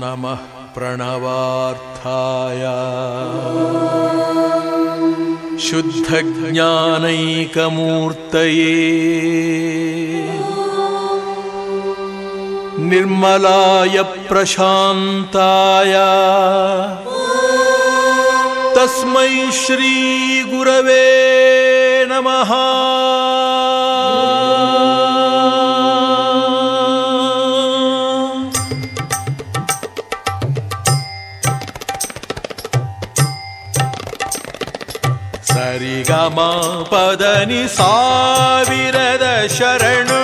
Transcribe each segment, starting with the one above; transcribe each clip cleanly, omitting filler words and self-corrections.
ನಮಃ ಪ್ರಣವಾರ್ಥಾಯ ಶುದ್ಧಜ್ಞಾನೈಕಮೂರ್ತಯೇ ನಿರ್ಮಲಾಯ ಪ್ರಶಾಂತಾಯ ತಸ್ಮೈ ಶ್ರೀ ಗುರವೇ ನಮಃ. ಸರಿಗಮ ಪದನಿ ಸಾವಿರದ ಶರಣು,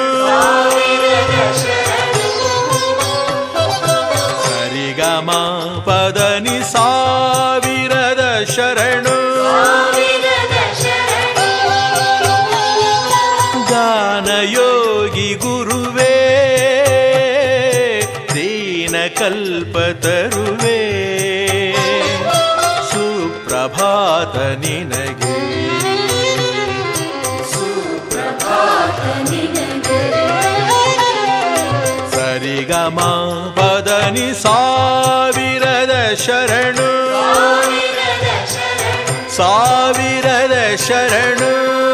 ಸರಿಗಮ ಪದನಿ ಸಾವಿರದ ಶರಣು, ಗಾನಯೋಗಿ ಗುರುವೇ ದೀನ ಕಲ್ಪತರುವೇ, ಸುಪ್ರಭಾತ ನಿನಗೆ, ಸರಿಗಮ ಪದನಿ ಸಾವಿರದ ಶರಣು, ಸಾವಿರದ ಶರಣು.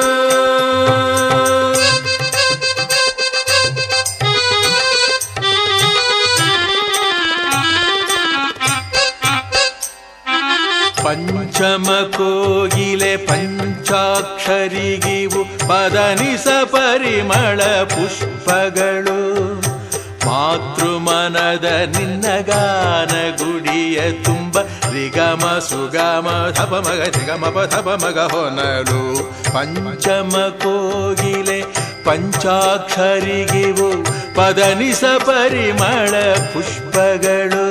ಪಂಚಮ ಕೋಗಿಲೆ ಪಂಚಾಕ್ಷರಿಗಿವು ಪದನಿಸ ಪರಿಮಳ ಪುಷ್ಪಗಳು, ಮಾತೃಮನದ ನಿನ್ನ ಗಾನ ಗುಡಿಯ ತುಂಬ ರಿಗಮ ಸುಗಮ ಧಪ ಮಗ ರಿಗಮ ಧಪ ಮಗ ಹೊನಲು. ಪಂಚಮ ಕೋಗಿಲೆ ಪಂಚಾಕ್ಷರಿಗಿವು ಪದನಿಸ ಪರಿಮಳ ಪುಷ್ಪಗಳು,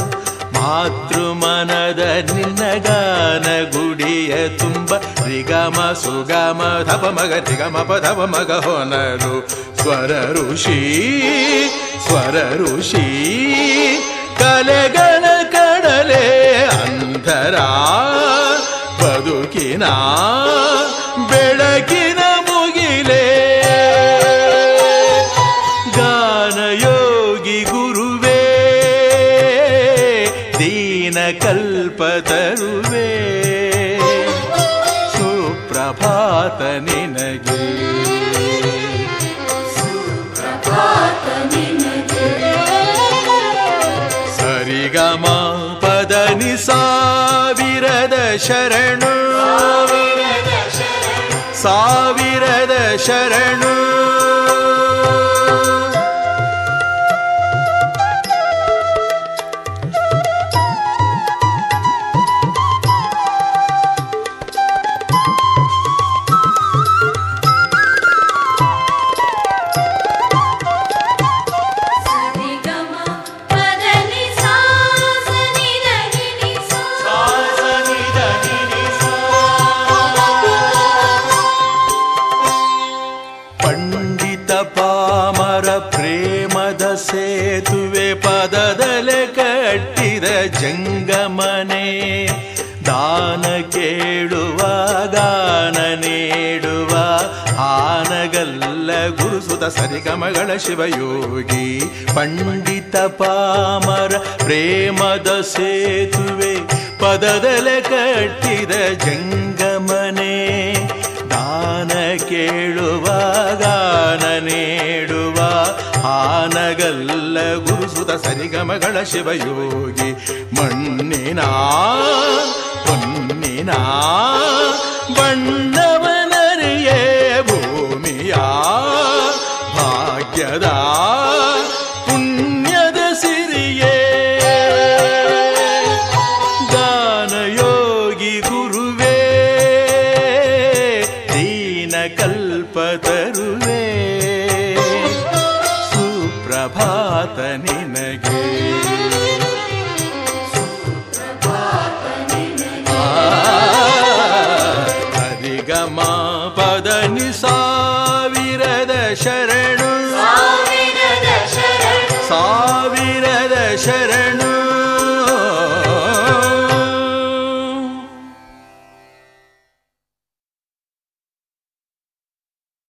ಮಾತೃಮನದ ನಿನ್ನ ಗಾನ ಗುಡಿಯ ತುಂಬ ರಿಗಮ ಸುಗಮ ಧಪ ಮಗ ರಿಗಮ ಧಪ ಮಗ ಹೊನಲು. ಸ್ವರ ಋಷಿ ಸ್ವರ ಋಷಿ ಕಲೆಗಳ ಕಡಲೆ ಅಂಧರ ಬದುಕಿನ ಬೆಳಕಿನ ಮುಗಿಲೆ, ಗಾನಯೋಗಿ ಗುರುವೇ ದೀನ ಕಲ್ಪತರುವೇ, ಸುಪ್ರಭಾತ ನಿನಗೆ, ಸರಿಗಮ ಪದನಿ ಸಾವಿರದ ಶರಣು, ಸಾವಿರದ ಶರಣು. ಸೇತುವೆ ಪದದಲೆ ಕಟ್ಟಿದ ಜಂಗಮನೆ, ದಾನ ಕೇಳುವ ಗಾನ ನೀಡುವ ಆನಗಲ್ಲ ಗುರುಸುತ ಸರಿಗಮಗಳ ಶಿವಯೋಗಿ. ಪಂಡಿತ ಪಾಮರ ಪ್ರೇಮದ ಸೇತುವೆ ಪದದಲೆ ಕಟ್ಟಿದ ಜಂಗಮನೆ, ದಾನ ಕೇಳುವ ಗಾನ ನೀಡುವ ಆನಗಲ್ಲ ಗುರುಸುತ ಸರಿಗಮಗಳ ಶಿವಯೋಗಿ. ಮಣ್ಣಿನ ಹೊನ್ನಿನ ಬಣ್ಣವನರಿಯೇ ಭೂಮಿಯ ಭಾಗ್ಯದ ಪುಣ್ಯದ ಸಿರಿಯೇ, ಗಾನಯೋಗಿ ಗುರುವೇ ದೀನ ಕಲ್ಪತರುವೇ, ಸುಪ್ರಭಾತ ನಿನಗೆ.